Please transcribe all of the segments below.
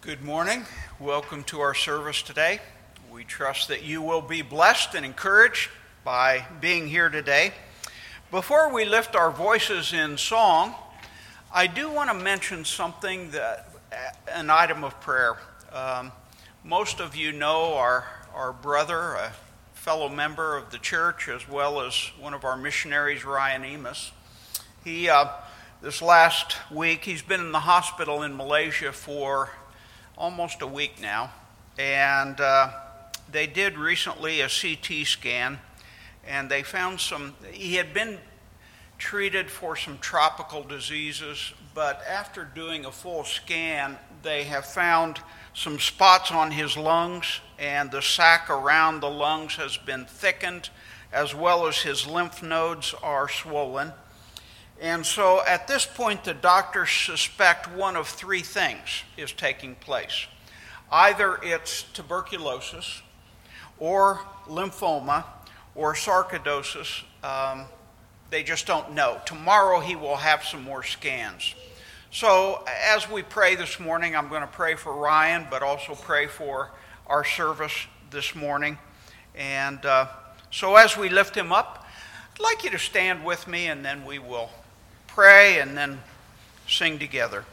Good morning. Welcome to our service today. We trust that you will be blessed and encouraged by being here today. Before we lift our voices in song, I do want to mention something an item of prayer. Most of you know our brother, a fellow member of the church, as well as one of our missionaries, Ryan Emus. This last week, he's been in the hospital in Malaysia for almost a week now, and they did recently a CT scan, and they found he had been treated for some tropical diseases, but after doing a full scan, they have found some spots on his lungs, and the sac around the lungs has been thickened, as well as his lymph nodes are swollen. And so at this point, the doctors suspect one of three things is taking place. Either it's tuberculosis, or lymphoma, or sarcoidosis. They just don't know. Tomorrow he will have some more scans. So as we pray this morning, I'm going to pray for Ryan, but also pray for our service this morning. And so as we lift him up, I'd like you to stand with me, and then we will pray and then sing together.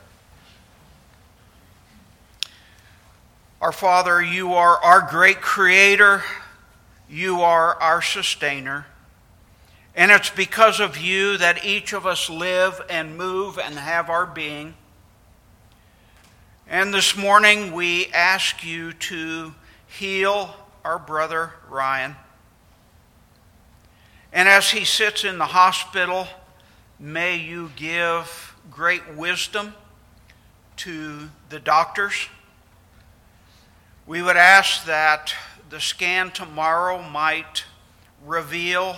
Our Father, you are our great creator. You are our sustainer. And it's because of you that each of us live and move and have our being. And this morning we ask you to heal our brother Ryan. And as he sits in the hospital, may you give great wisdom to the doctors. We would ask that the scan tomorrow might reveal,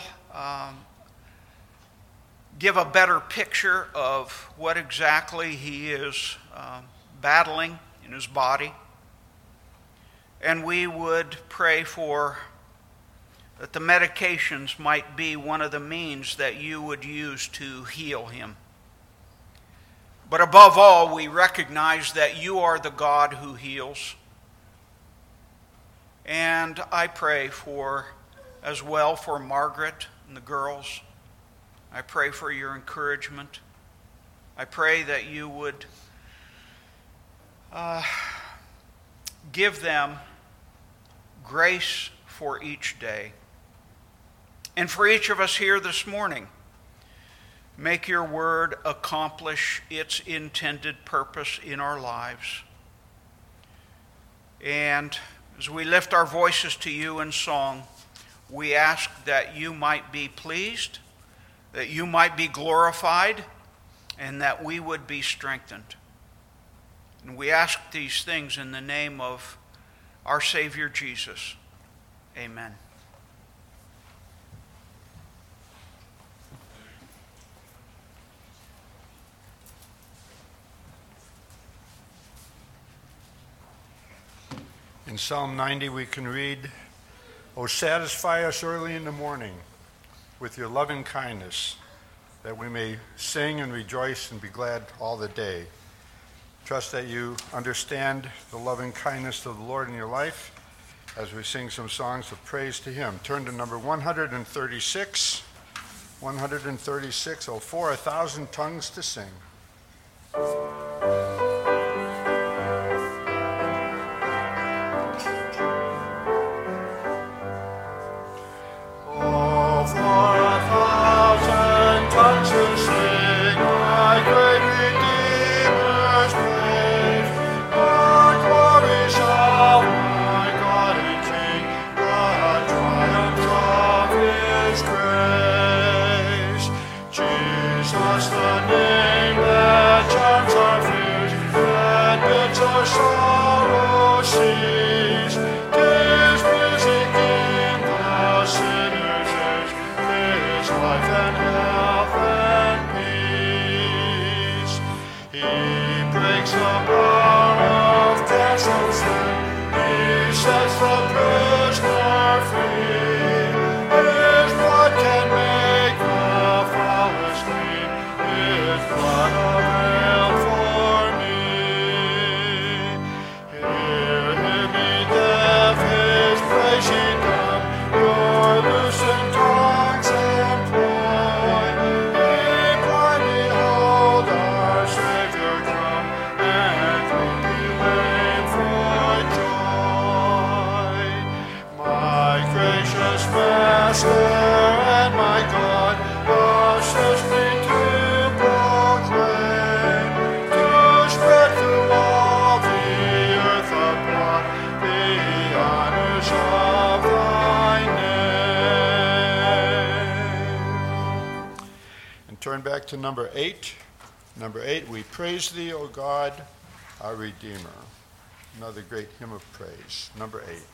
give a better picture of what exactly he is battling in his body. And we would pray that the medications might be one of the means that you would use to heal him. But above all, we recognize that you are the God who heals. And I pray as well for Margaret and the girls. I pray for your encouragement. I pray that you would give them grace for each day. And for each of us here this morning, make your word accomplish its intended purpose in our lives. And as we lift our voices to you in song, we ask that you might be pleased, that you might be glorified, and that we would be strengthened. And we ask these things in the name of our Savior Jesus. Amen. In Psalm 90 we can read, "O satisfy us early in the morning with your loving kindness, that we may sing and rejoice and be glad all the day." Trust that you understand the loving kindness of the Lord in your life as we sing some songs of praise to him. Turn to number 136. 136, "Oh, for 1,000 tongues to sing." Jesus, the name that charms back to number 8. Number 8, we praise thee, O God, our Redeemer. Another great hymn of praise. Number 8.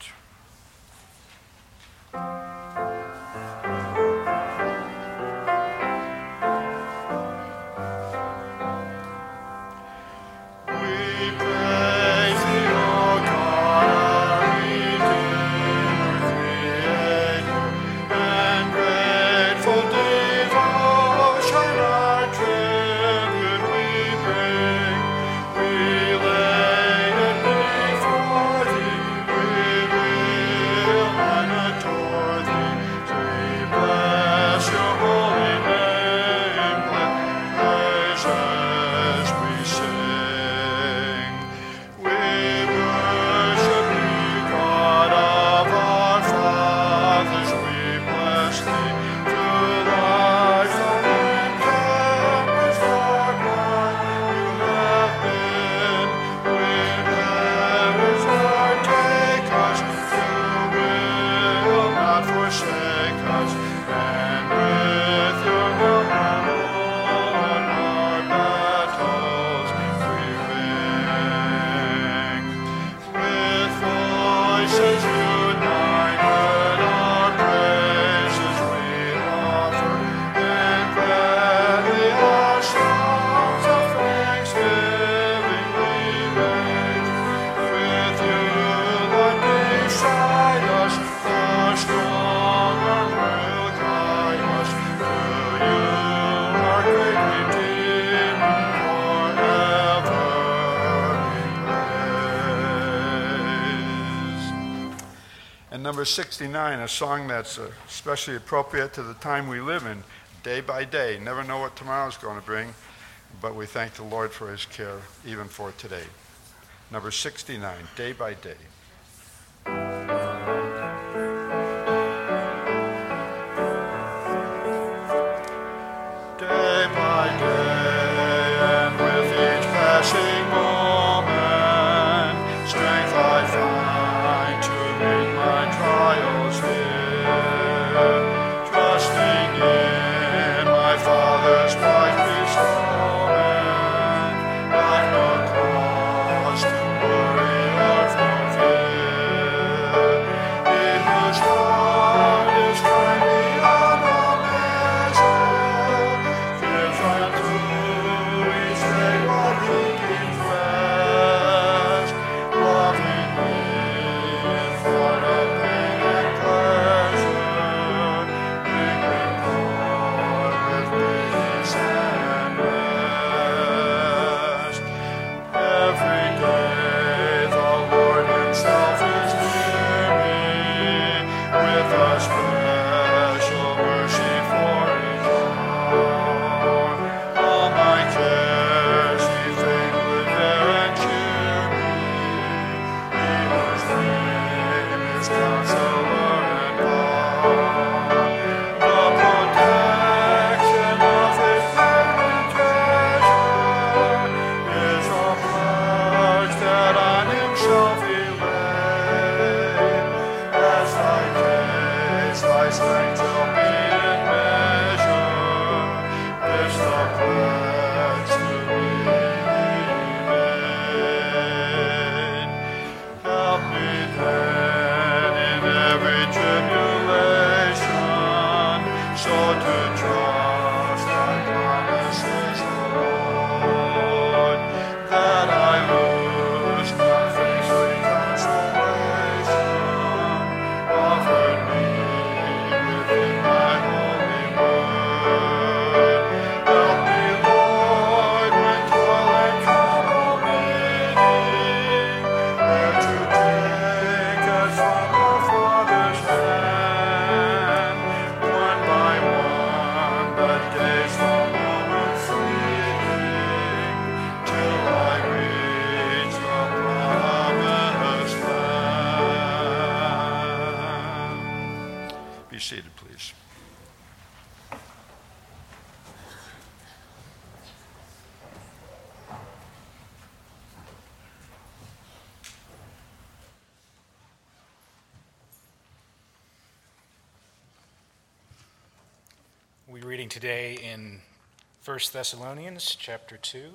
Number 69, a song that's especially appropriate to the time we live in, day by day. Never know what tomorrow's going to bring, but we thank the Lord for his care even for today. Number 69, Day by Day. Day by day, and with each passing moment, strength I find to meet my trials here, trusting in my Father's bright bestowment, I've no cause to worry or for fear. He whose heart is kind beyond all measure gives unto each day what he deems best, loving me in front of pain and pleasure, mingling more with peace and rest. Every day the Lord himself is near me, with a special mercy forevermore. All my cares he fain would bear and cheer me. He whose name is Counselor and God, the protection of his perfect treasure is a pledge that on himself he laid. As thy days, thy strength will be in measure. This the pledge to me made. Help me then in every tribulation, so to trust thy promises, O Lord, that I lose not faithfully consolation offered me within thy holy word. Help me, Lord, when toil and trouble meeting, and to take us from the Father's hand, one by one, the days the moments fleeting, till I reach the promised land. Be seated, please. We're reading today in 1 Thessalonians chapter 2.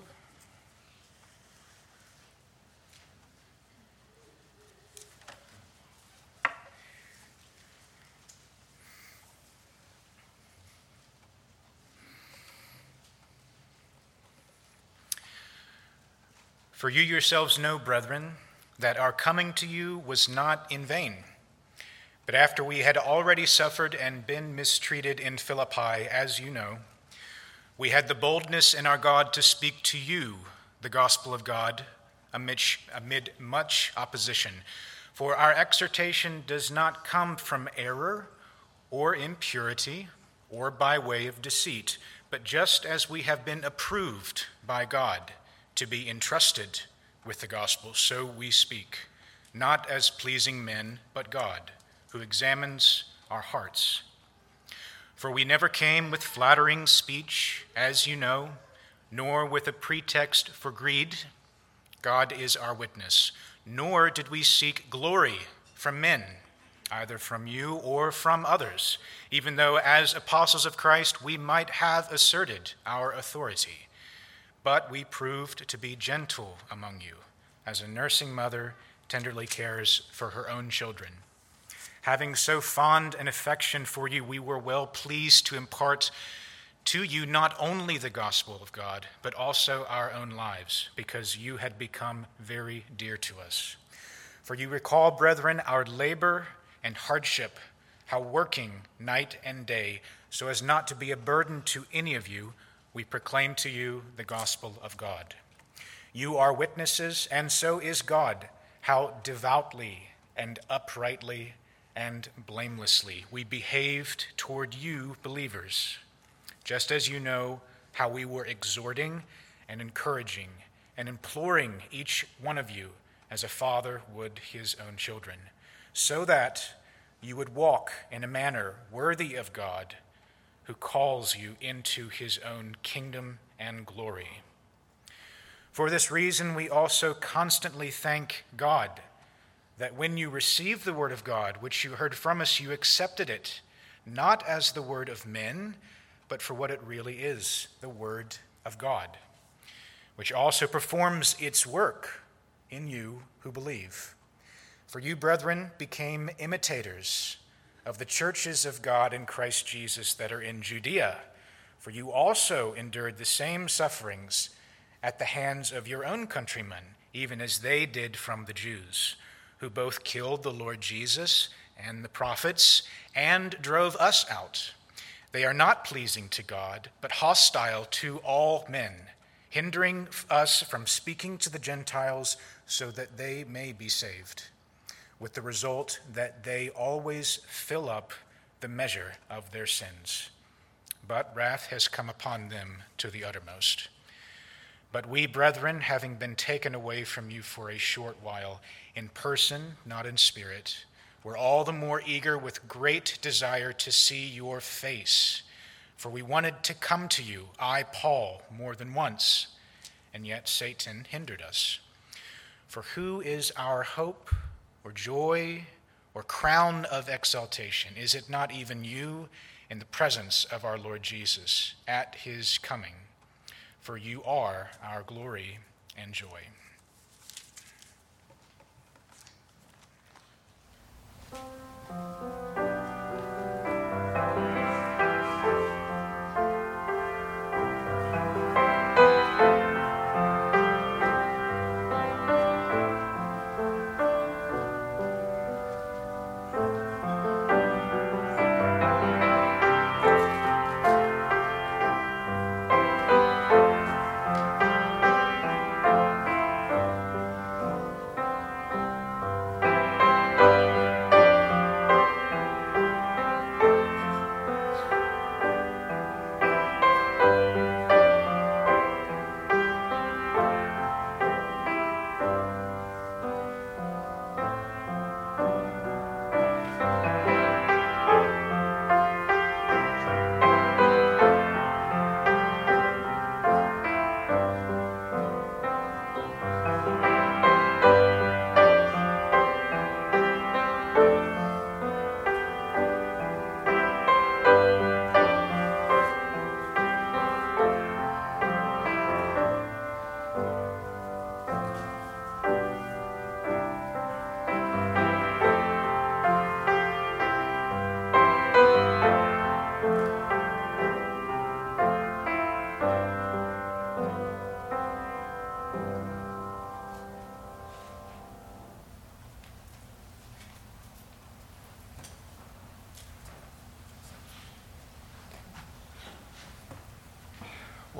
For you yourselves know, brethren, that our coming to you was not in vain. But after we had already suffered and been mistreated in Philippi, as you know, we had the boldness in our God to speak to you the gospel of God amid much opposition. For our exhortation does not come from error or impurity or by way of deceit, but just as we have been approved by God to be entrusted with the gospel, so we speak, not as pleasing men, but God, who examines our hearts. For we never came with flattering speech, as you know, nor with a pretext for greed. God is our witness. Nor did we seek glory from men, either from you or from others, even though as apostles of Christ we might have asserted our authority. But we proved to be gentle among you, as a nursing mother tenderly cares for her own children. Having so fond an affection for you, we were well pleased to impart to you not only the gospel of God, but also our own lives, because you had become very dear to us. For you recall, brethren, our labor and hardship, how working night and day, so as not to be a burden to any of you, we proclaim to you the gospel of God. You are witnesses, and so is God, how devoutly and uprightly and blamelessly we behaved toward you believers, just as you know how we were exhorting and encouraging and imploring each one of you as a father would his own children, so that you would walk in a manner worthy of God, who calls you into his own kingdom and glory. For this reason, we also constantly thank God that when you received the word of God, which you heard from us, you accepted it, not as the word of men, but for what it really is, the word of God, which also performs its work in you who believe. For you, brethren, became imitators of the churches of God in Christ Jesus that are in Judea. For you also endured the same sufferings at the hands of your own countrymen, even as they did from the Jews, who both killed the Lord Jesus and the prophets and drove us out. They are not pleasing to God, but hostile to all men, hindering us from speaking to the Gentiles so that they may be saved, with the result that they always fill up the measure of their sins. But wrath has come upon them to the uttermost. But we, brethren, having been taken away from you for a short while, in person, not in spirit, were all the more eager with great desire to see your face. For we wanted to come to you, I, Paul, more than once, and yet Satan hindered us. For who is our hope, or joy, or crown of exaltation? Is it not even you in the presence of our Lord Jesus at his coming? For you are our glory and joy.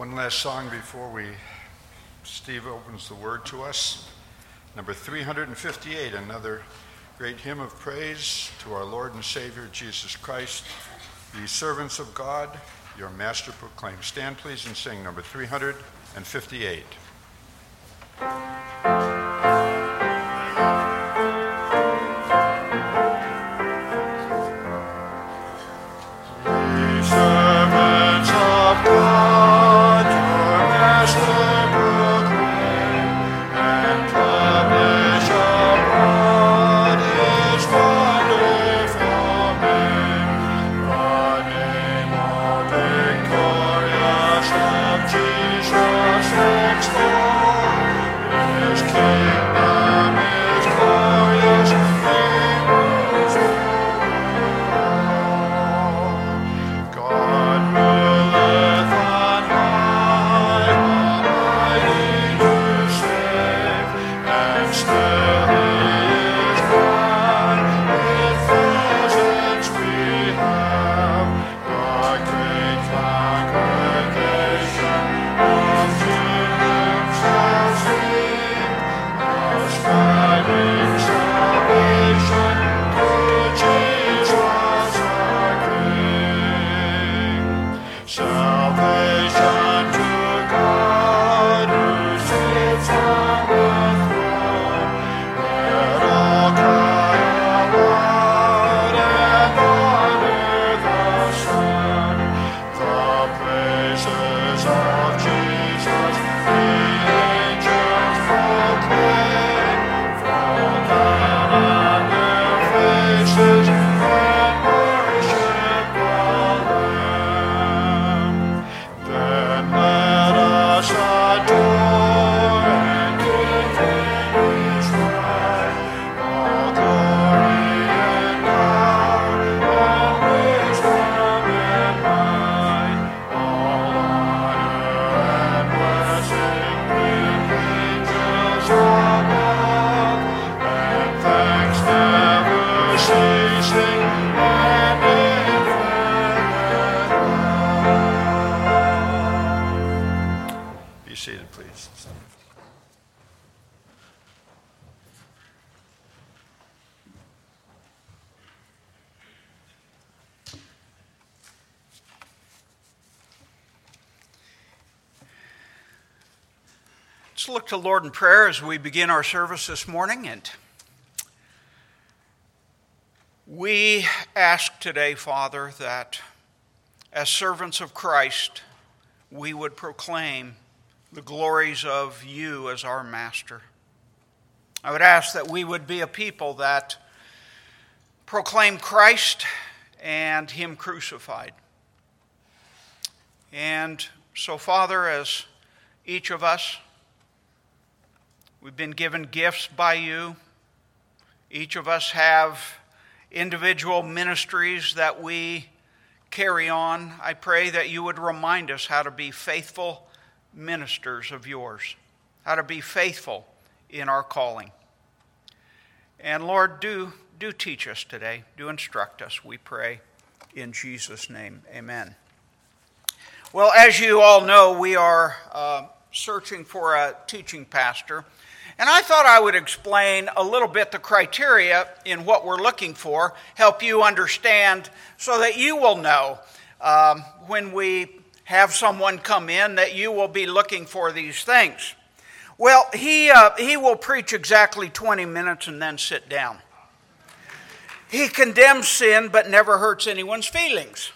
One last song before Steve opens the word to us. Number 358, another great hymn of praise to our Lord and Savior Jesus Christ. Ye servants of God, your master proclaims. Stand please and sing number 358. Let's look to the Lord in prayer as we begin our service this morning. And we ask today, Father, that as servants of Christ, we would proclaim the glories of you as our Master. I would ask that we would be a people that proclaim Christ and Him crucified. And so, Father, as each of us, we've been given gifts by you. Each of us have individual ministries that we carry on. I pray that you would remind us how to be faithful ministers of yours, how to be faithful in our calling. And Lord, do teach us today. Do instruct us, we pray, in Jesus' name. Amen. Well, as you all know, we are searching for a teaching pastor. And I thought I would explain a little bit the criteria in what we're looking for, help you understand so that you will know when we have someone come in that you will be looking for these things. Well, he will preach exactly 20 minutes and then sit down. He condemns sin but never hurts anyone's feelings.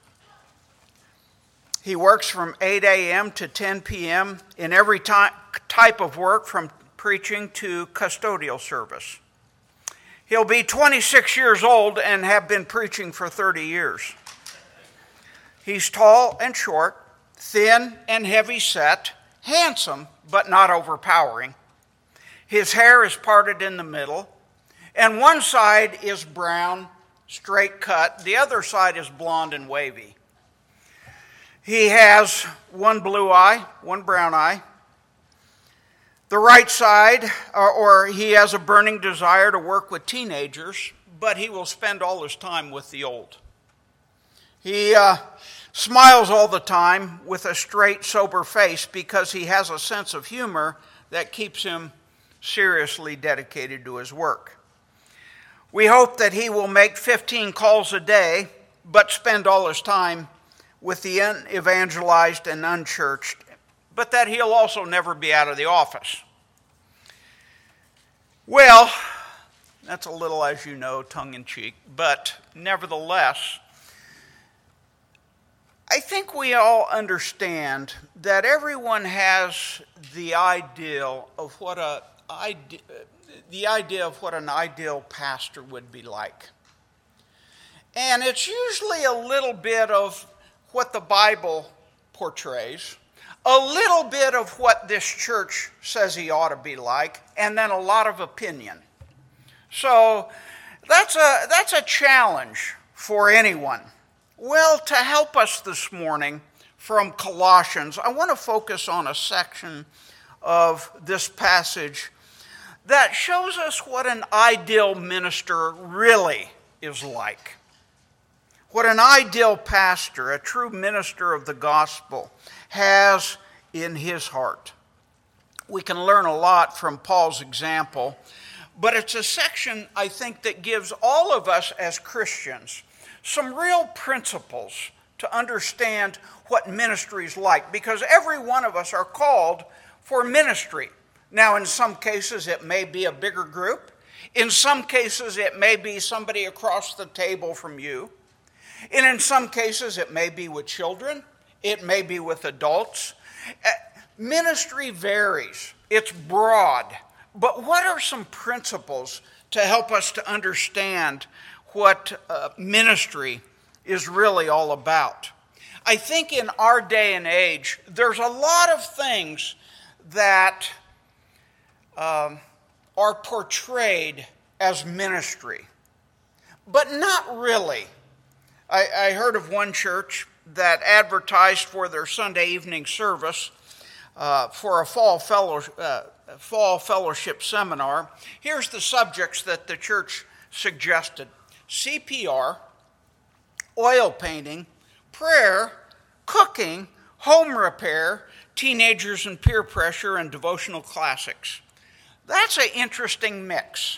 He works from 8 a.m. to 10 p.m. in every type of work, from preaching to custodial service. He'll be 26 years old and have been preaching for 30 years. He's tall and short, thin and heavy set, handsome but not overpowering. His hair is parted in the middle, and one side is brown, straight cut. The other side is blonde and wavy. He has one blue eye, one brown eye. The right side, or he has a burning desire to work with teenagers, but he will spend all his time with the old. He smiles all the time with a straight, sober face because he has a sense of humor that keeps him seriously dedicated to his work. We hope that he will make 15 calls a day, but spend all his time with the unevangelized and unchurched, but that he'll also never be out of the office. Well, that's a little, as you know, tongue-in-cheek, but nevertheless, I think we all understand that everyone has the idea of what an ideal pastor would be like. And it's usually a little bit of what the Bible portrays, a little bit of what this church says he ought to be like, and then a lot of opinion. So that's a challenge for anyone. Well, to help us this morning from Colossians, I want to focus on a section of this passage that shows us what an ideal minister really is like. What an ideal pastor, a true minister of the gospel, has in his heart. We can learn a lot from Paul's example, but it's a section, I think, that gives all of us as Christians some real principles to understand what ministry is like, because every one of us are called for ministry. Now, in some cases, it may be a bigger group. In some cases, it may be somebody across the table from you. And in some cases, it may be with children. It may be with adults. Ministry varies. It's broad. But what are some principles to help us to understand what ministry is really all about? I think in our day and age, there's a lot of things that are portrayed as ministry, but not really. I heard of one church that advertised for their Sunday evening service for a fall fellowship seminar. Here's the subjects that the church suggested: CPR, oil painting, prayer, cooking, home repair, teenagers and peer pressure, and devotional classics. That's an interesting mix.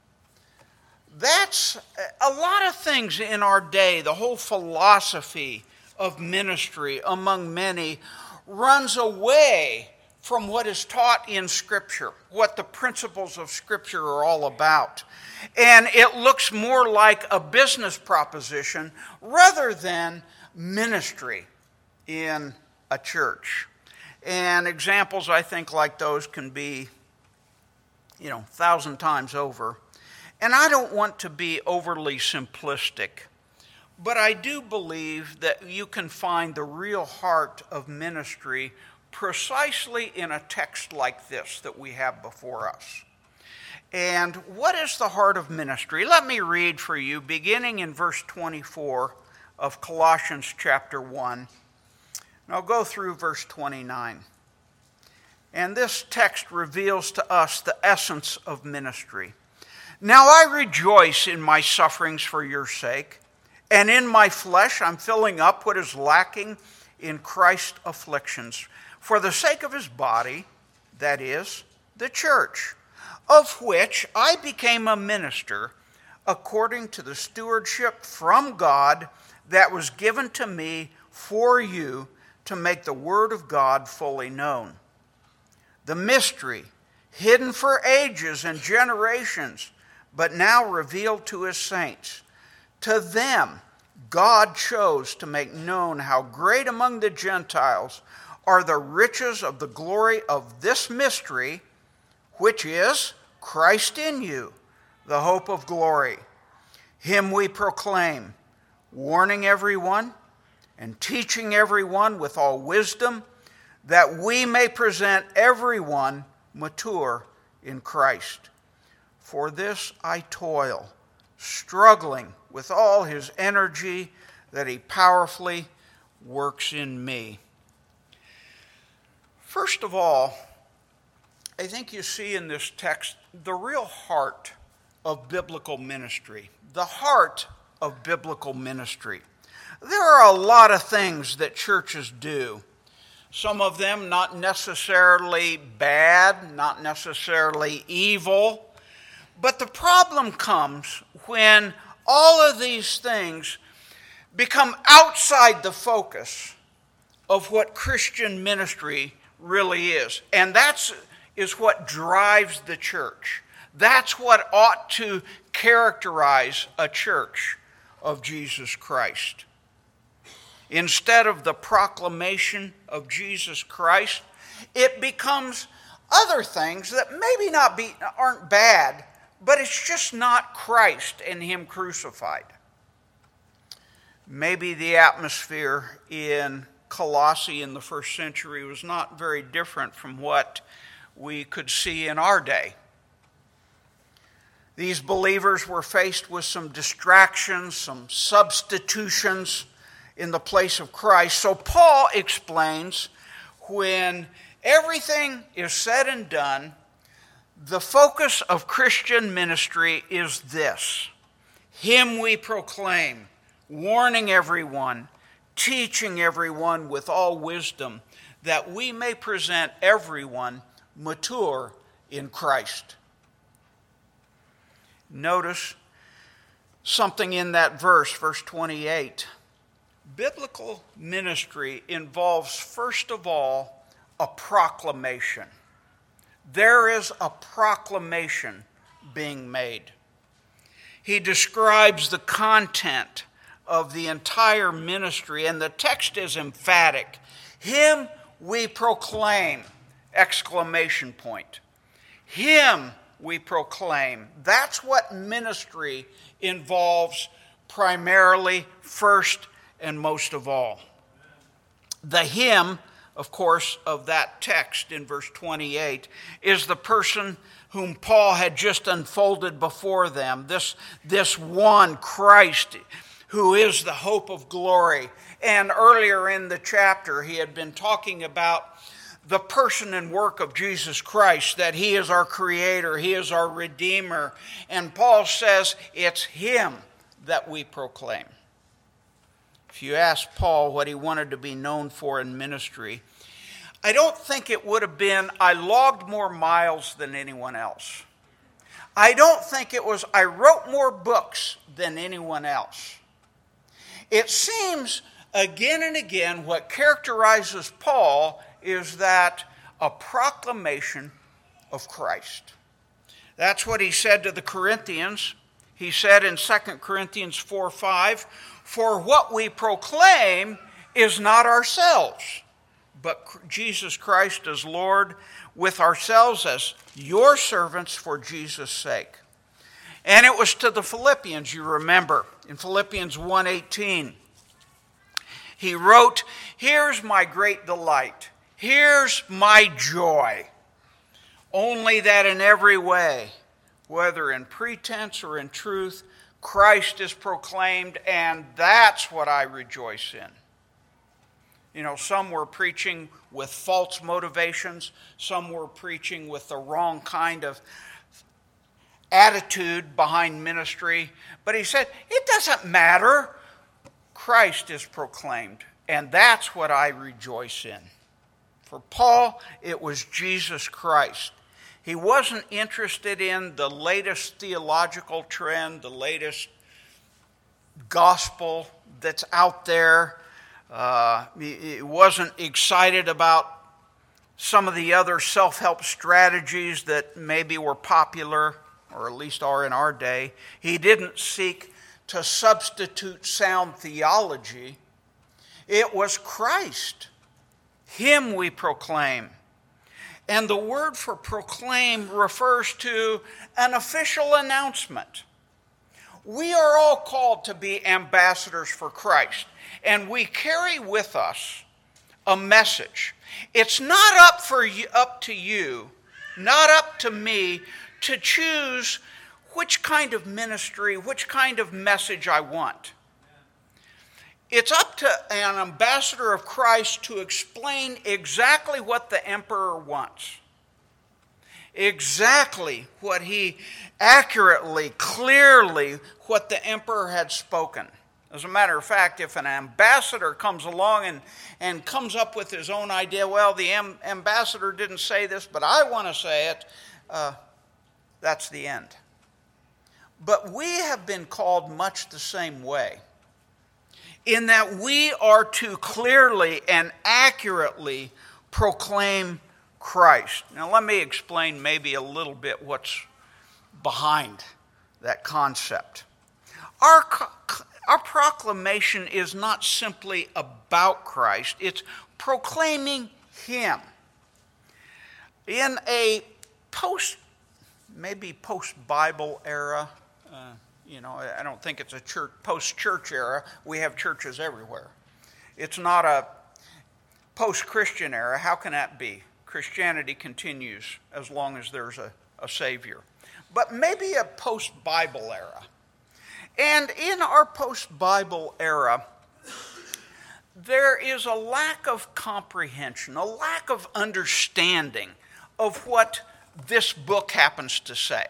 That's a lot of things in our day. The whole philosophy of ministry among many runs away from what is taught in Scripture, what the principles of Scripture are all about. And it looks more like a business proposition rather than ministry in a church. And examples, I think, like those can be, 1,000 times over. And I don't want to be overly simplistic, but I do believe that you can find the real heart of ministry precisely in a text like this that we have before us. And what is the heart of ministry? Let me read for you, beginning in verse 24 of Colossians chapter 1. And I'll go through verse 29. And this text reveals to us the essence of ministry. Now I rejoice in my sufferings for your sake, and in my flesh I'm filling up what is lacking in Christ's afflictions, for the sake of his body, that is, the church, of which I became a minister according to the stewardship from God that was given to me for you to make the word of God fully known. The mystery, hidden for ages and generations, but now revealed to his saints. To them God chose to make known how great among the Gentiles are the riches of the glory of this mystery, which is Christ in you, the hope of glory. Him we proclaim, warning everyone and teaching everyone with all wisdom, that we may present everyone mature in Christ. For this I toil, struggling with all his energy that he powerfully works in me. First of all, I think you see in this text the real heart of biblical ministry. The heart of biblical ministry. There are a lot of things that churches do. Some of them not necessarily bad, not necessarily evil. But the problem comes when all of these things become outside the focus of what Christian ministry really is. And that is what drives the church. That's what ought to characterize a church of Jesus Christ. Instead of the proclamation of Jesus Christ, it becomes other things that maybe aren't bad, but it's just not Christ and Him crucified. Maybe the atmosphere in Colossae in the first century was not very different from what we could see in our day. These believers were faced with some distractions, some substitutions in the place of Christ. So Paul explains, when everything is said and done, the focus of Christian ministry is this: Him we proclaim, warning everyone, teaching everyone with all wisdom, that we may present everyone mature in Christ. Notice something in that verse 28. Biblical ministry involves, first of all, a proclamation. There is a proclamation being made. He describes the content of the entire ministry, and the text is emphatic. Him we proclaim! Exclamation point. Him we proclaim. That's what ministry involves primarily, first and most of all. The him, of course, of that text in verse 28 is the person whom Paul had just unfolded before them. This one, Christ, who is the hope of glory. And earlier in the chapter, he had been talking about the person and work of Jesus Christ, that He is our Creator, He is our Redeemer. And Paul says it's Him that we proclaim. If you ask Paul what he wanted to be known for in ministry, I don't think it would have been, I logged more miles than anyone else. I don't think it was, I wrote more books than anyone else. It seems again and again what characterizes Paul is that a proclamation of Christ. That's what he said to the Corinthians. He said in 2 Corinthians 4:5, "For what we proclaim is not ourselves, but Jesus Christ as Lord, with ourselves as your servants for Jesus' sake." And it was to the Philippians, you remember, in Philippians 1:18. He wrote, "Here's my great delight. Here's my joy. Only that in every way, whether in pretense or in truth, Christ is proclaimed, and that's what I rejoice in." You know, some were preaching with false motivations. Some were preaching with the wrong kind of attitude behind ministry. But he said, it doesn't matter. Christ is proclaimed, and that's what I rejoice in. For Paul, it was Jesus Christ. He wasn't interested in the latest theological trend, the latest gospel that's out there. He wasn't excited about some of the other self-help strategies that maybe were popular, or at least are in our day. He didn't seek to substitute sound theology. It was Christ. Him we proclaim. And the word for proclaim refers to an official announcement. We are all called to be ambassadors for Christ, and we carry with us a message. It's not up to you, not up to me, to choose which kind of ministry, which kind of message I want. It's up to an ambassador of Christ to explain exactly what the emperor wants. Exactly what he accurately, clearly, what the emperor had spoken. As a matter of fact, if an ambassador comes along and comes up with his own idea, well, the ambassador didn't say this, but I want to say it, that's the end. But we have been called much the same way, in that we are to clearly and accurately proclaim Christ. Now, let me explain maybe a little bit what's behind that concept. Our proclamation is not simply about Christ, it's proclaiming Him. In a post-Bible era, I don't think it's a post-church era. We have churches everywhere. It's not a post-Christian era. How can that be? Christianity continues as long as there's a Savior. But maybe a post-Bible era. And in our post-Bible era, there is a lack of comprehension, a lack of understanding of what this book happens to say.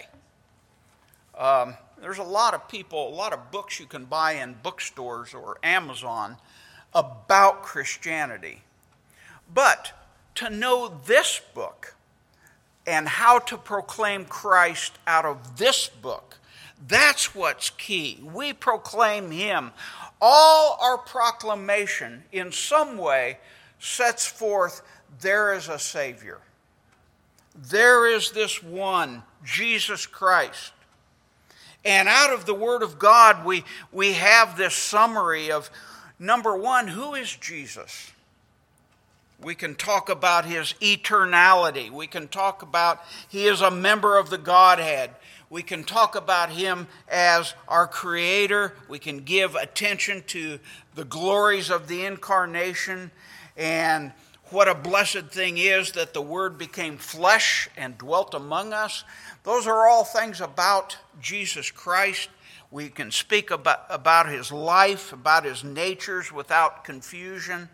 There's a lot of books you can buy in bookstores or Amazon about Christianity. But to know this book and how to proclaim Christ out of this book, that's what's key. We proclaim Him. All our proclamation in some way sets forth there is a Savior. There is this one, Jesus Christ. And out of the Word of God, we have this summary of, number one, who is Jesus? We can talk about His eternality. We can talk about He is a member of the Godhead. We can talk about Him as our Creator. We can give attention to the glories of the Incarnation and what a blessed thing is that the Word became flesh and dwelt among us. Those are all things about Jesus Christ. We can speak about His life, about His natures without confusion,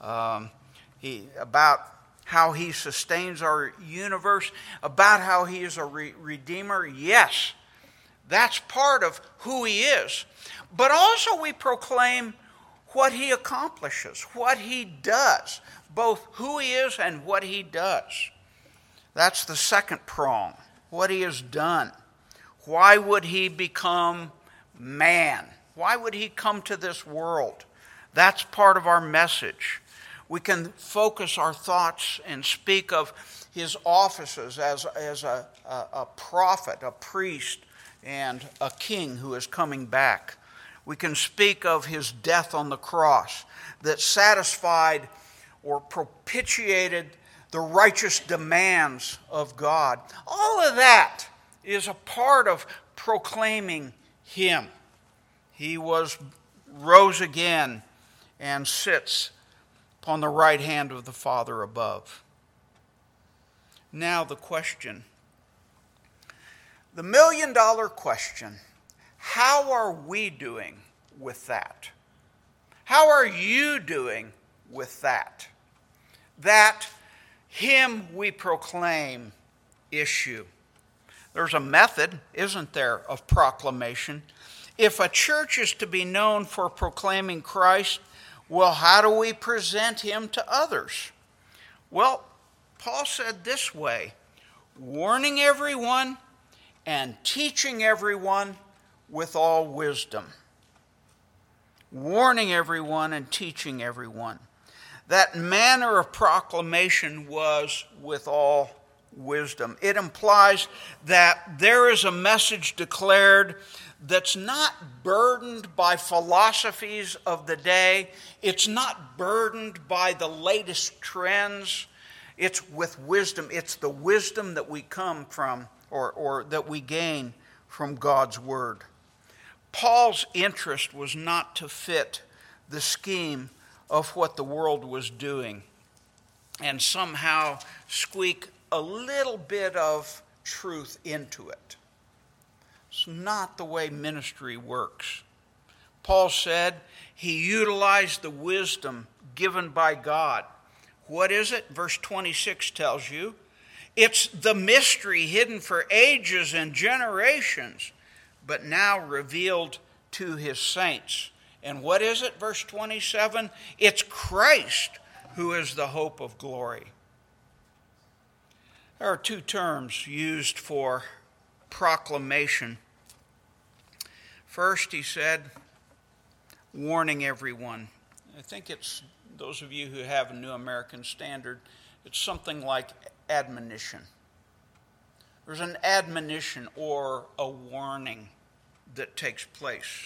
about how He sustains our universe, about how He is a Redeemer. Yes, that's part of who He is. But also we proclaim what He accomplishes, what He does, both who He is and what He does. That's the second prong, what He has done. Why would He become man? Why would He come to this world? That's part of our message. We can focus our thoughts and speak of His offices as a prophet, a priest, and a king who is coming back. We can speak of His death on the cross that satisfied or propitiated the righteous demands of God. All of that is a part of proclaiming Him. He rose again and sits upon the right hand of the Father above. Now the question, the $1 million question, how are we doing with that? How are you doing with that? That Him we proclaim issue. There's a method, isn't there, of proclamation. If a church is to be known for proclaiming Christ, well, how do we present Him to others? Well, Paul said this way, warning everyone and teaching everyone with all wisdom. Warning everyone and teaching everyone. That manner of proclamation was with all wisdom. It implies that there is a message declared that's not burdened by philosophies of the day. It's not burdened by the latest trends. It's with wisdom. It's the wisdom that we come from or that we gain from God's Word. Paul's interest was not to fit the scheme of what the world was doing and somehow squeak a little bit of truth into it. It's not the way ministry works. Paul said he utilized the wisdom given by God. What is it? Verse 26 tells you. It's the mystery hidden for ages and generations, but now revealed to His saints And what is it, verse 27? It's Christ who is the hope of glory. There are two terms used for proclamation. First, he said, warning everyone. I think it's, those of you who have a New American Standard, it's something like admonition. There's an admonition or a warning that takes place.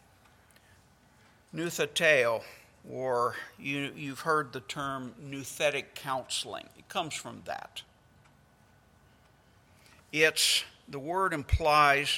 Nuthateo, or you've heard the term nouthetic counseling. It comes from that. The word implies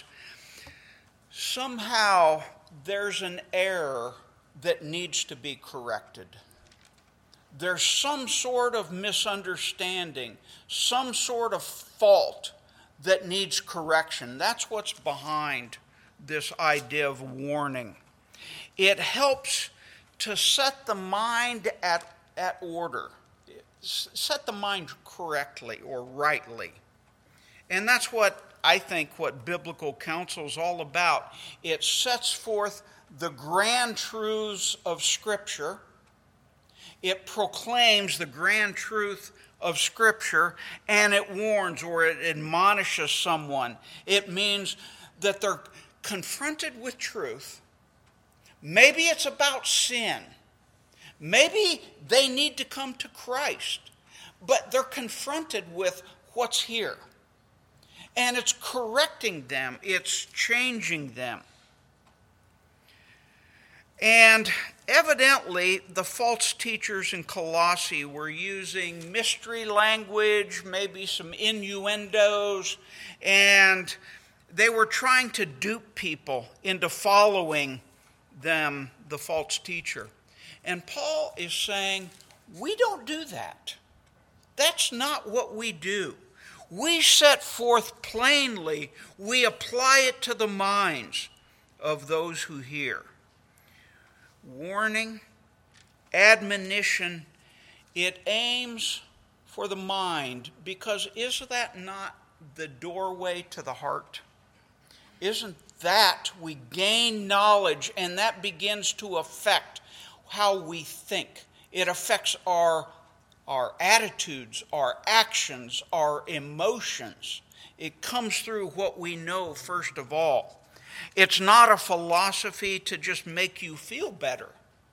somehow there's an error that needs to be corrected. There's some sort of misunderstanding, some sort of fault that needs correction. That's what's behind this idea of warning. It helps to set the mind at order, set the mind correctly or rightly. And that's what I think what biblical counsel is all about. It sets forth the grand truths of Scripture. It proclaims the grand truth of Scripture, and it warns or it admonishes someone. It means that they're confronted with truth. Maybe it's about sin. Maybe they need to come to Christ, but they're confronted with what's here. And it's correcting them. It's changing them. And evidently, the false teachers in Colossae were using mystery language, maybe some innuendos, and they were trying to dupe people into following them, the false teacher. And Paul is saying, we don't do that. That's not what we do. We set forth plainly, we apply it to the minds of those who hear. Warning, admonition, it aims for the mind, because is that not the doorway to the heart? Isn't that we gain knowledge, and that begins to affect how we think. It affects our attitudes, our actions, our emotions. It comes through what we know first of all. It's not a philosophy to just make you feel better.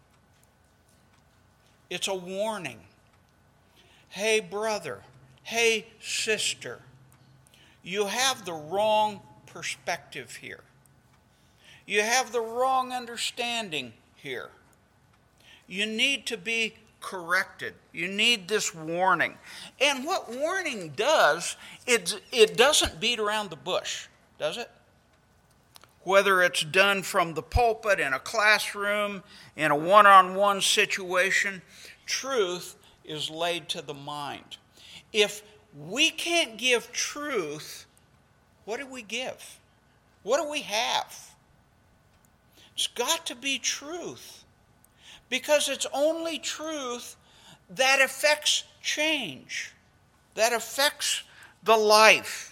It's a warning. Hey, brother. Hey, sister. You have the wrong perspective here. You have the wrong understanding here. You need to be corrected. You need this warning. And what warning does, it doesn't beat around the bush, does it? Whether it's done from the pulpit, in a classroom, in a one-on-one situation, truth is laid to the mind. If we can't give truth, what do we give? What do we have? It's got to be truth, because it's only truth that affects change, that affects the life.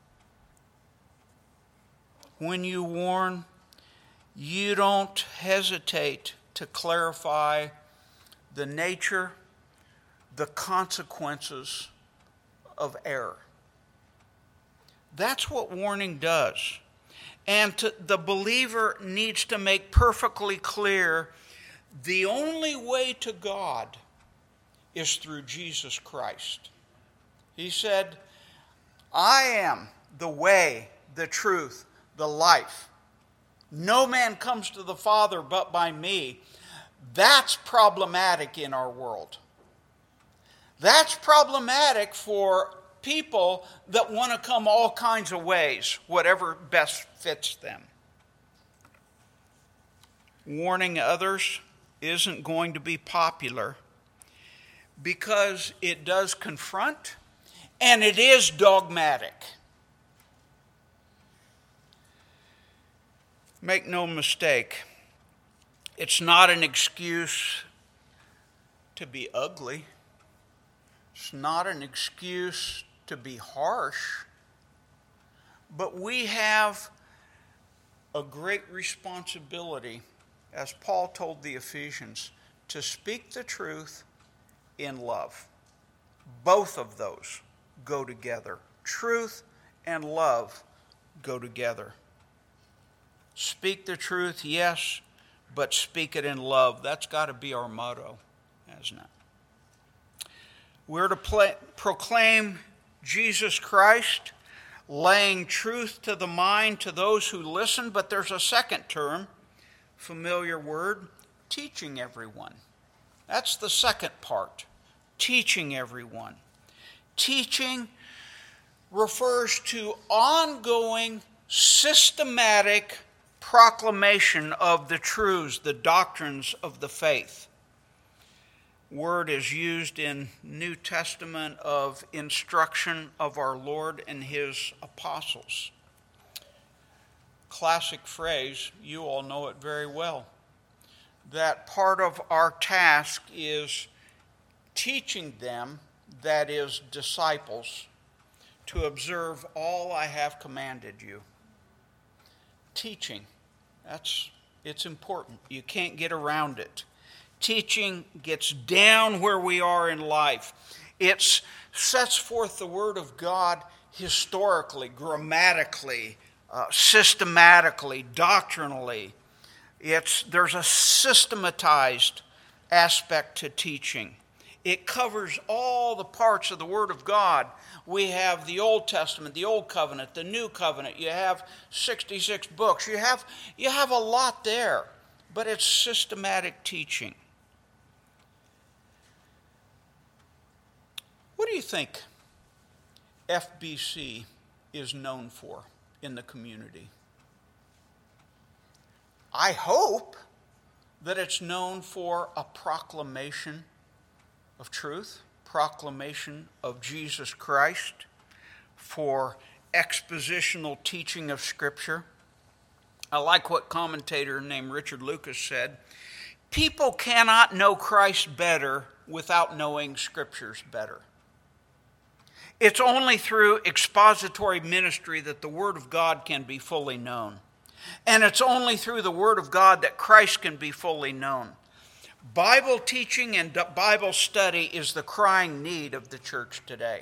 When you warn, you don't hesitate to clarify the nature, the consequences of error. That's what warning does. And the believer needs to make perfectly clear the only way to God is through Jesus Christ. He said, I am the way, the truth, the life. No man comes to the Father but by me. That's problematic in our world. That's problematic for people that want to come all kinds of ways, whatever best fits them. Warning others isn't going to be popular because it does confront and it is dogmatic. Make no mistake, it's not an excuse to be ugly. It's not an excuse to be harsh. But we have a great responsibility as Paul told the Ephesians, to speak the truth in love. Both of those go together. Truth and love go together. Speak the truth, yes, but speak it in love. That's got to be our motto, hasn't it? We're to proclaim Jesus Christ, laying truth to the mind to those who listen, but there's a second term, familiar word, teaching everyone. That's the second part, teaching everyone. Teaching refers to ongoing, systematic proclamation of the truths, the doctrines of the faith. Word is used in New Testament of instruction of our Lord and his apostles. Classic phrase, you all know it very well. That part of our task is teaching them, that is, disciples, to observe all I have commanded you. Teaching, it's important. You can't get around it. Teaching gets down where we are in life. It sets forth the Word of God historically, grammatically, systematically, doctrinally. There's a systematized aspect to teaching. It covers all the parts of the Word of God. We have the Old Testament, the Old Covenant, the New Covenant. You have 66 books. You have a lot there, but it's systematic teaching. What do you think FBC is known for in the community? I hope that it's known for a proclamation of truth, proclamation of Jesus Christ, for expositional teaching of Scripture. I like what commentator named Richard Lucas said. People cannot know Christ better without knowing Scriptures better. It's only through expository ministry that the Word of God can be fully known. And it's only through the Word of God that Christ can be fully known. Bible teaching and Bible study is the crying need of the church today.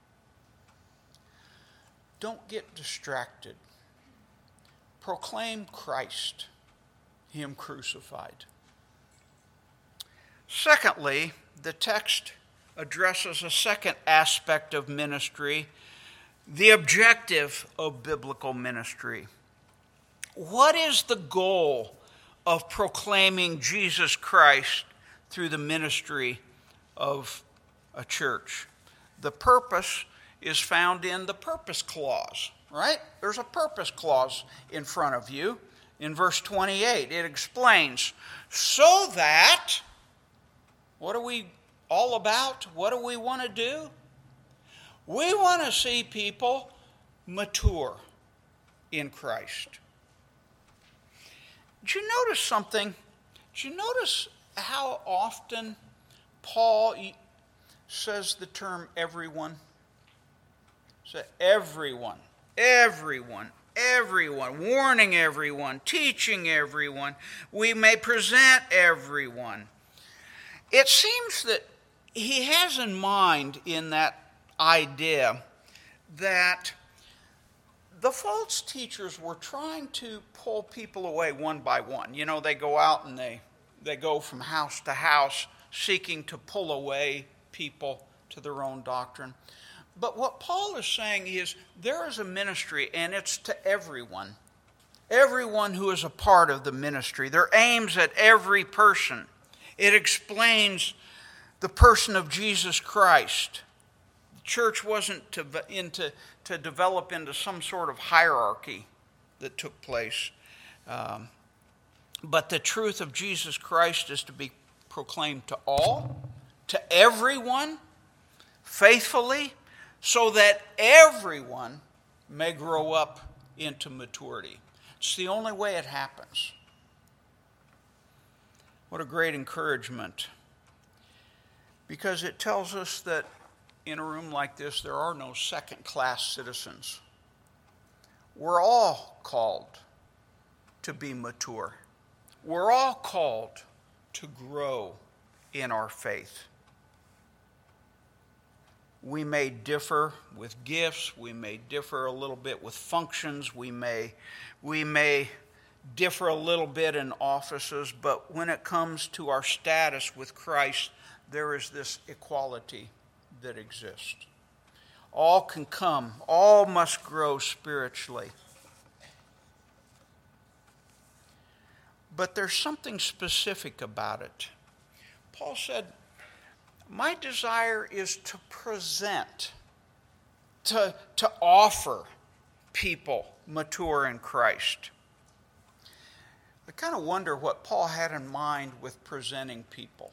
Don't get distracted. Proclaim Christ, Him crucified. Secondly, the text addresses a second aspect of ministry, the objective of biblical ministry. What is the goal of proclaiming Jesus Christ through the ministry of a church? The purpose is found in the purpose clause, right? There's a purpose clause in front of you. In verse 28, it explains, so that, what are we all about? What do we want to do? We want to see people mature in Christ. Did you notice something? Did you notice how often Paul says the term everyone? So everyone, warning everyone, teaching everyone. We may present everyone. It seems that he has in mind in that idea that the false teachers were trying to pull people away one by one. You know, they go out and they go from house to house seeking to pull away people to their own doctrine. But what Paul is saying is there is a ministry, and it's to everyone. Everyone who is a part of the ministry. They're aims at every person. It explains the person of Jesus Christ. The church wasn't to develop into some sort of hierarchy that took place. But the truth of Jesus Christ is to be proclaimed to all, to everyone, faithfully, so that everyone may grow up into maturity. It's the only way it happens. What a great encouragement. Because it tells us that in a room like this, there are no second-class citizens. We're all called to be mature. We're all called to grow in our faith. We may differ with gifts. We may differ a little bit with functions. We may differ a little bit in offices. But when it comes to our status with Christ, there is this equality that exists. All can come. All must grow spiritually. But there's something specific about it. Paul said, my desire is to present, to offer people mature in Christ. I kind of wonder what Paul had in mind with presenting people.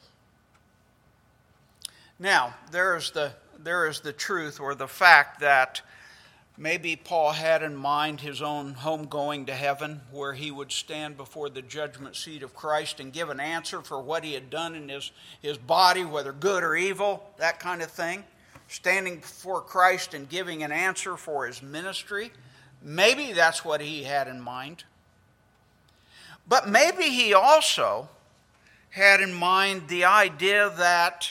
Now, there is the truth or the fact that maybe Paul had in mind his own home going to heaven, where he would stand before the judgment seat of Christ and give an answer for what he had done in his body, whether good or evil, that kind of thing. Standing before Christ and giving an answer for his ministry. Maybe that's what he had in mind. But maybe he also had in mind the idea that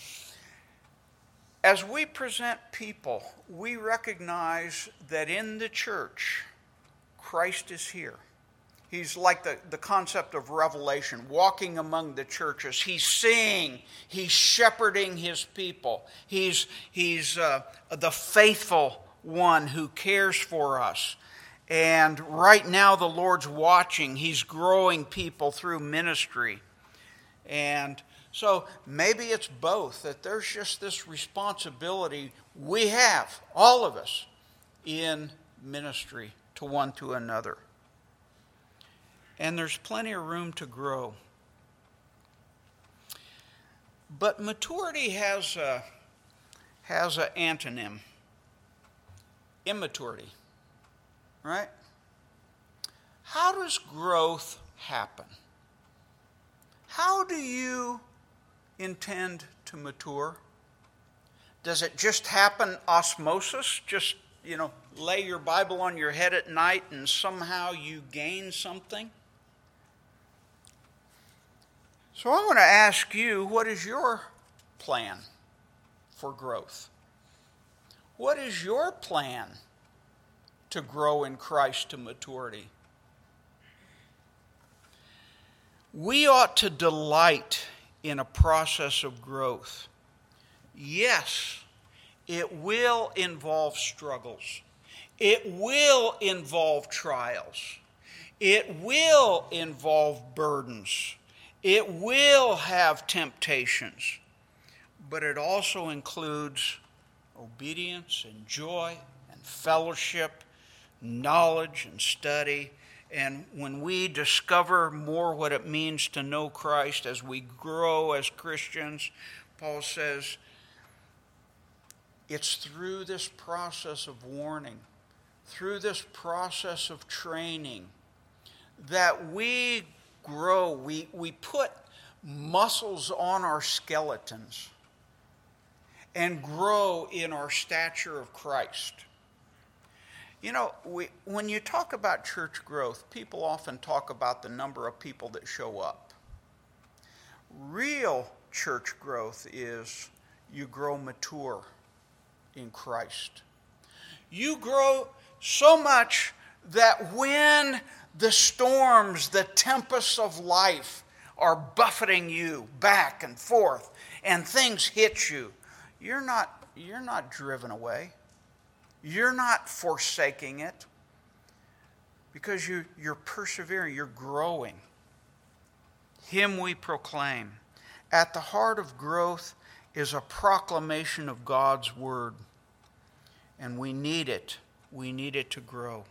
as we present people, we recognize that in the church, Christ is here. He's like the concept of Revelation, walking among the churches. He's seeing, he's shepherding his people. He's the faithful one who cares for us. And right now the Lord's watching. He's growing people through ministry. And so maybe it's both, that there's just this responsibility we have, all of us, in ministry to one to another. And there's plenty of room to grow. But maturity has an antonym. Immaturity. Right? How does growth happen? How do you intend to mature? Does it just happen osmosis? Just, lay your Bible on your head at night and somehow you gain something? So I want to ask you, what is your plan for growth? What is your plan to grow in Christ to maturity? We ought to delight in a process of growth. Yes, it will involve struggles. It will involve trials. It will involve burdens. It will have temptations. But it also includes obedience and joy and fellowship, knowledge and study. And when we discover more what it means to know Christ as we grow as Christians, Paul says, it's through this process of warning, through this process of training, that we grow. We put muscles on our skeletons and grow in our stature of Christ. When you talk about church growth, people often talk about the number of people that show up. Real church growth is you grow mature in Christ. You grow so much that when the storms, the tempests of life are buffeting you back and forth and things hit you, you're not driven away. You're not forsaking it because you're persevering, you're growing. Him we proclaim. At the heart of growth is a proclamation of God's word. And we need it. We need it to grow.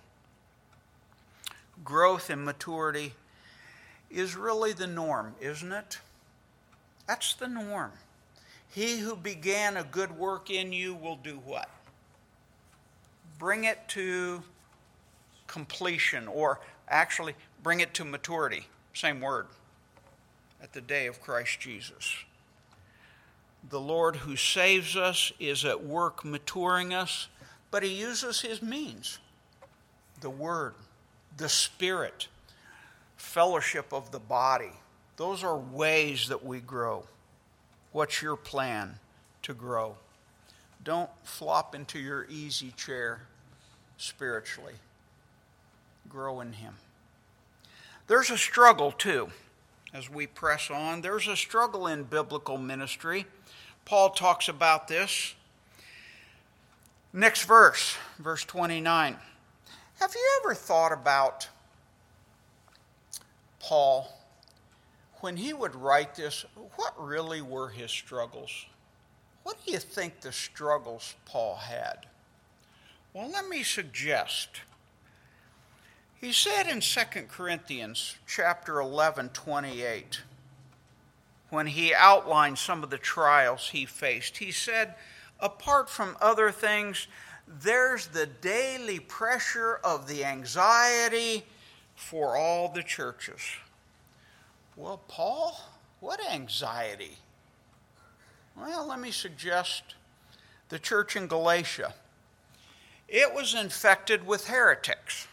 Growth and maturity is really the norm, isn't it? That's the norm. He who began a good work in you will do what? Bring it to completion, or actually bring it to maturity. Same word. At the day of Christ Jesus. The Lord who saves us is at work maturing us, but he uses his means. The Word, the Spirit, fellowship of the body. Those are ways that we grow. What's your plan to grow? Don't flop into your easy chair spiritually. Grow in Him. There's a struggle, too, as we press on. There's a struggle in biblical ministry. Paul talks about this. Next verse, verse 29. Have you ever thought about Paul, when he would write this, what really were his struggles? What do you think the struggles Paul had? Well, let me suggest. He said in 2 Corinthians chapter 11, 28, when he outlined some of the trials he faced, he said, apart from other things, there's the daily pressure of the anxiety for all the churches. Well, Paul, what anxiety? Well, let me suggest the church in Galatia. It was infected with heretics.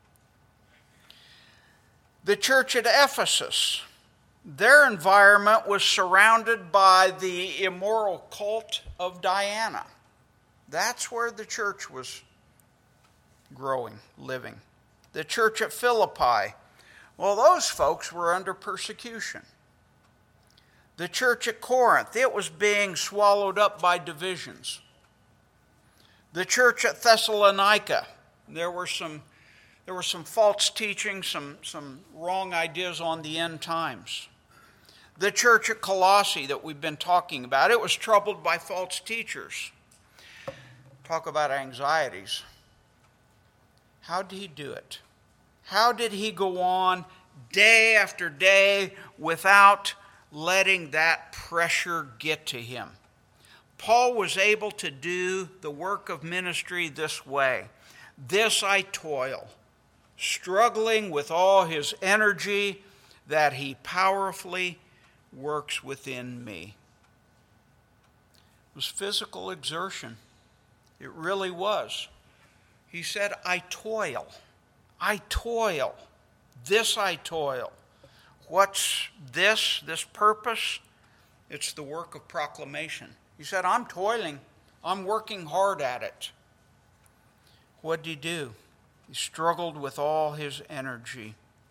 The church at Ephesus, their environment was surrounded by the immoral cult of Diana. That's where the church was growing, living. The church at Philippi, well, those folks were under persecution. The church at Corinth, it was being swallowed up by divisions. The church at Thessalonica, there were some false teaching, some wrong ideas on the end times. The church at Colossae that we've been talking about, it was troubled by false teachers. Talk about anxieties. How did he do it? How did he go on day after day without letting that pressure get to him? Paul was able to do the work of ministry this way. This I toil, struggling with all his energy that he powerfully works within me. It was physical exertion. It really was. He said, I toil. I toil. This I toil. What's this purpose? It's the work of proclamation. He said, I'm toiling. I'm working hard at it. What did he do? He struggled with all his energy.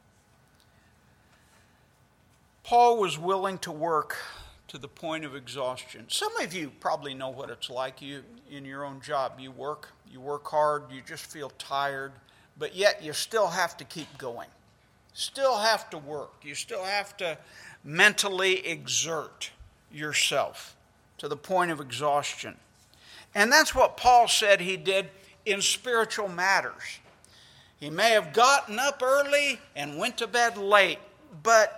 Paul was willing to work to the point of exhaustion. Some of you probably know what it's like. You in your own job, you work hard, you just feel tired, but yet you still have to keep going. Still have to work. You still have to mentally exert yourself to the point of exhaustion. And that's what Paul said he did in spiritual matters. He may have gotten up early and went to bed late, but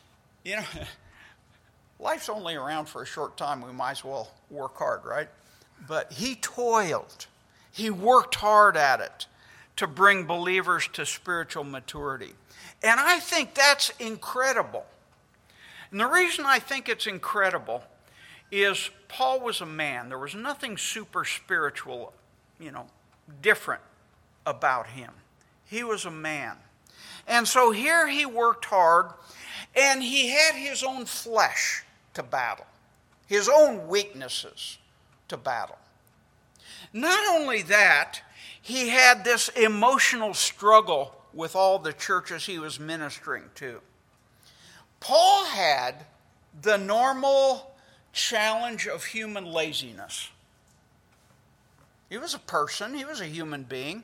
life's only around for a short time. We might as well work hard, right? But he toiled. He worked hard at it to bring believers to spiritual maturity. And I think that's incredible. And the reason I think it's incredible is Paul was a man. There was nothing super spiritual, different about him. He was a man. And so here he worked hard, and he had his own flesh to battle, his own weaknesses to battle. Not only that, he had this emotional struggle with all the churches he was ministering to. Paul had the normal challenge of human laziness. He was a person, he was a human being.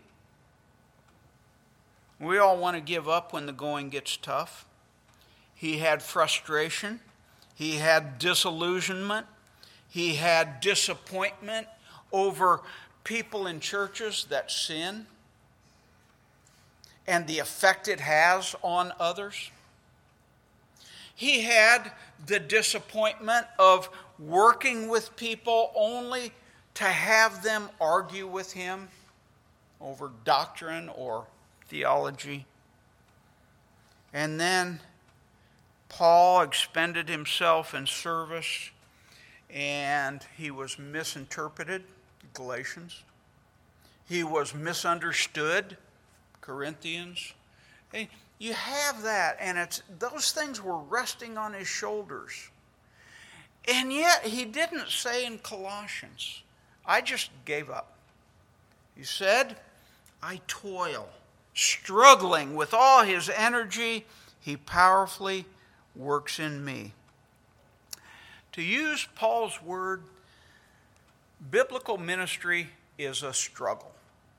We all want to give up when the going gets tough. He had frustration. He had disillusionment. He had disappointment over people in churches that sin and the effect it has on others. He had the disappointment of working with people only to have them argue with him over doctrine or theology. And then Paul expended himself in service, and he was misinterpreted, Galatians. He was misunderstood, Corinthians. you have that, and those things were resting on his shoulders. And yet he didn't say in Colossians, I just gave up. He said, I toil, struggling with all his energy. He powerfully works in me. To use Paul's word, biblical ministry is a struggle.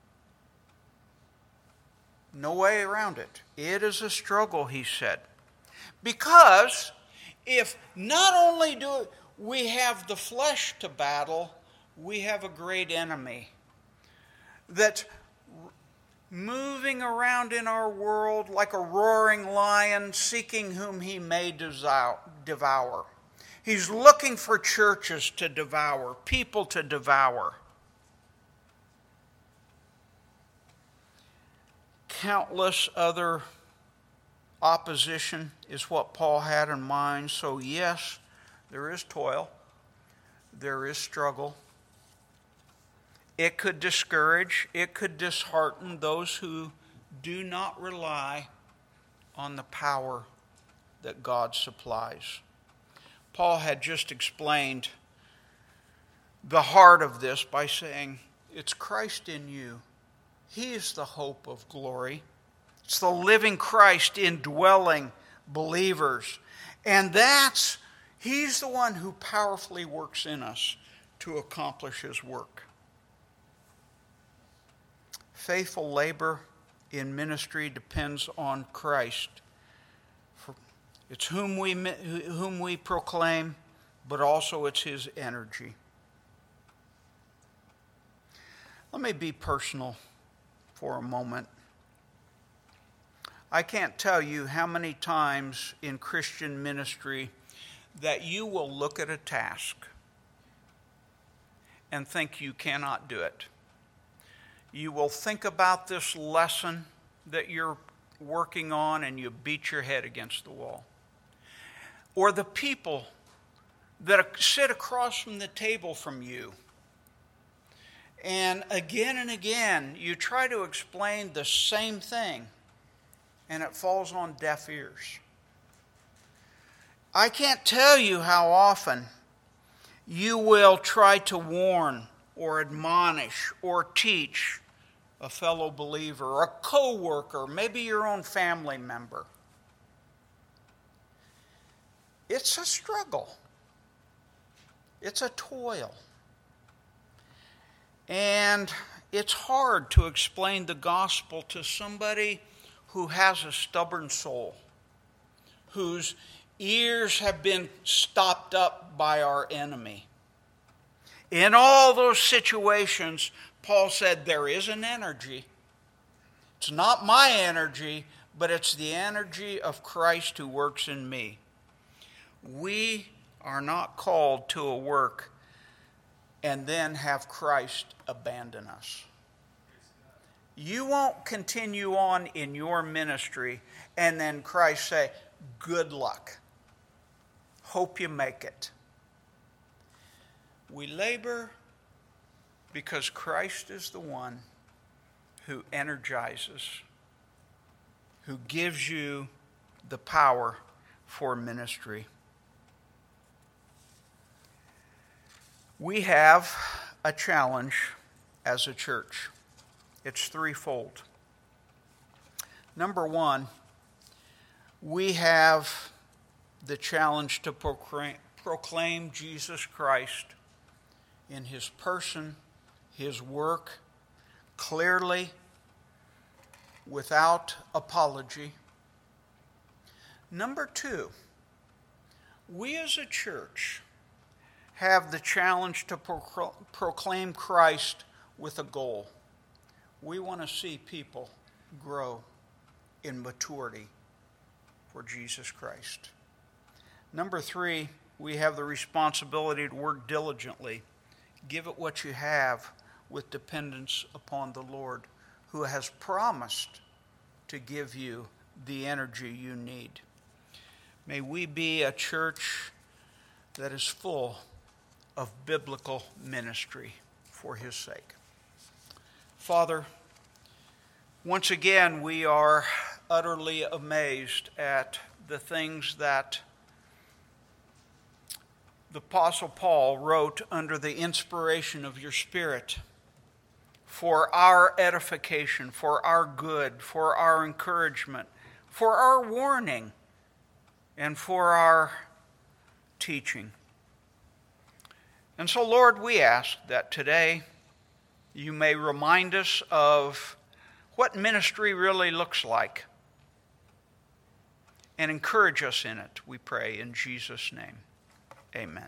No way around it. It is a struggle, he said. Because if not only do we have the flesh to battle, we have a great enemy that's moving around in our world like a roaring lion, seeking whom he may devour. He's looking for churches to devour, people to devour. Countless other opposition is what Paul had in mind. So yes, there is toil. There is struggle. It could discourage, it could dishearten those who do not rely on the power that God supplies. Paul had just explained the heart of this by saying, it's Christ in you. He is the hope of glory. It's the living Christ indwelling believers. And He's the one who powerfully works in us to accomplish His work. Faithful labor in ministry depends on Christ. It's whom we proclaim, but also it's His energy. Let me be personal for a moment. I can't tell you how many times in Christian ministry that you will look at a task and think you cannot do it. You will think about this lesson that you're working on and you beat your head against the wall. Or the people that sit across from the table from you. And again, you try to explain the same thing, and it falls on deaf ears. I can't tell you how often you will try to warn or admonish or teach a fellow believer, or a co-worker, maybe your own family member. It's a struggle. It's a toil. And it's hard to explain the gospel to somebody who has a stubborn soul, whose ears have been stopped up by our enemy. In all those situations, Paul said there is an energy. It's not my energy, but it's the energy of Christ who works in me. We are not called to a work and then have Christ abandon us. You won't continue on in your ministry and then Christ say, good luck. Hope you make it. We labor because Christ is the one who energizes, who gives you the power for ministry. We have a challenge as a church. It's threefold. Number one, we have the challenge to proclaim Jesus Christ in His person, His work, clearly, without apology. Number two, we as a church have the challenge to proclaim Christ with a goal. We want to see people grow in maturity for Jesus Christ. Number three, we have the responsibility to work diligently. Give it what you have with dependence upon the Lord, who has promised to give you the energy you need. May we be a church that is full of biblical ministry for His sake. Father, once again we are utterly amazed at the things that the Apostle Paul wrote under the inspiration of your Spirit for our edification, for our good, for our encouragement, for our warning, and for our teaching. And so, Lord, we ask that today you may remind us of what ministry really looks like and encourage us in it, we pray in Jesus' name. Amen.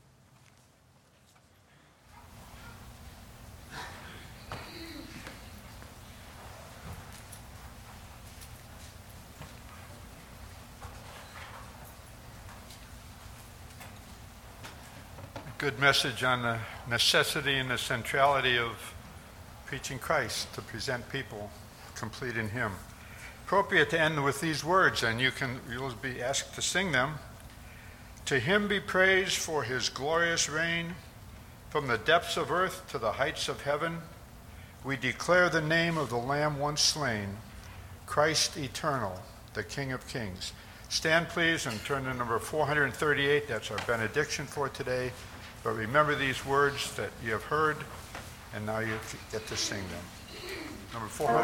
Good message on the necessity and the centrality of preaching Christ, to present people complete in Him. Appropriate to end with these words, and you'll be asked to sing them. To Him be praise for His glorious reign, from the depths of earth to the heights of heaven. We declare the name of the Lamb once slain, Christ eternal, the King of kings. Stand, please, and turn to number 438. That's our benediction for today. But remember these words that you have heard, and now you get to sing them. Number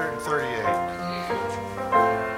438.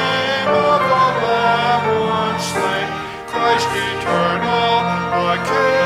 Christ eternal, the King.